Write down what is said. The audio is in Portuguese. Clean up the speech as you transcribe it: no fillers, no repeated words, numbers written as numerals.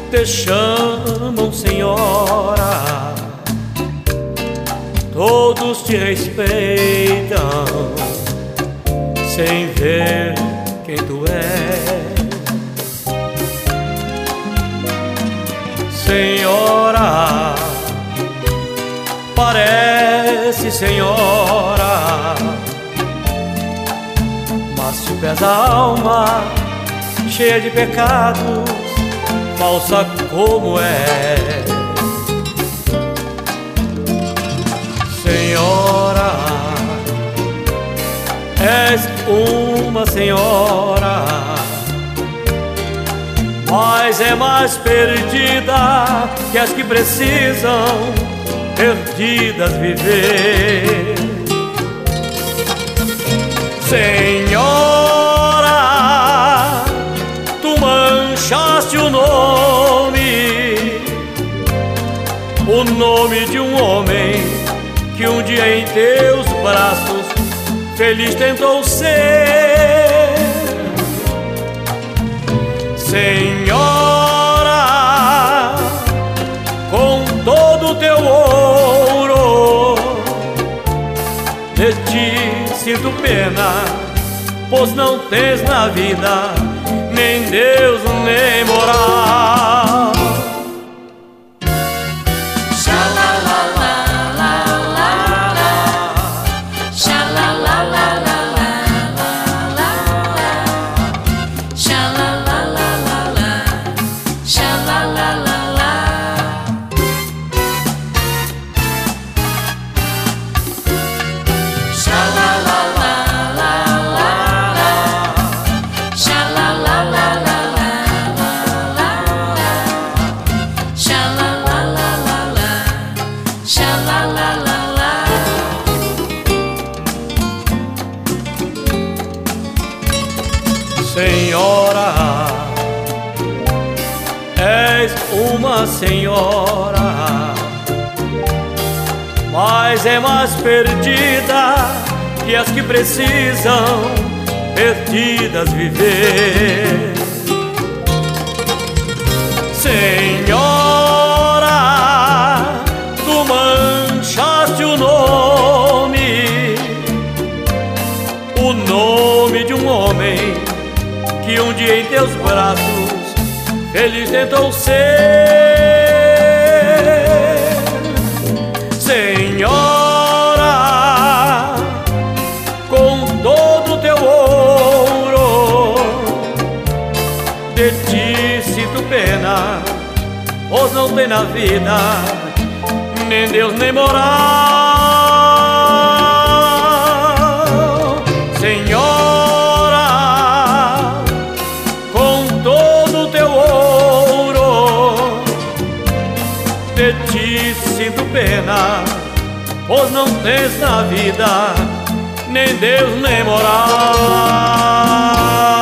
te chamam senhora, todos te respeitam, sem ver quem tu és. Senhora, parece senhora, mas te pesa a alma, cheia de pecados, falsa como é. Senhora, és uma senhora, mas é mais perdida que as que precisam perdidas viver. Senhora, tu manchaste o nome de um homem que um dia em teus braços feliz tentou ser. Senhora, com todo o teu ouro, de ti sinto pena, pois não tens na vida nem Deus nem moral. Senhora, és uma senhora, mas é mais perdida que as que precisam perdidas viver. Senhora, tu manchaste o nome de um homem que um dia em teus braços feliz tentou ser. Senhora, com todo o teu ouro, de ti sinto pena, pois não tem na vida nem Deus nem moral. Senhora, com todo o teu ouro, de ti sinto pena, pois não tens na vida nem Deus nem moral.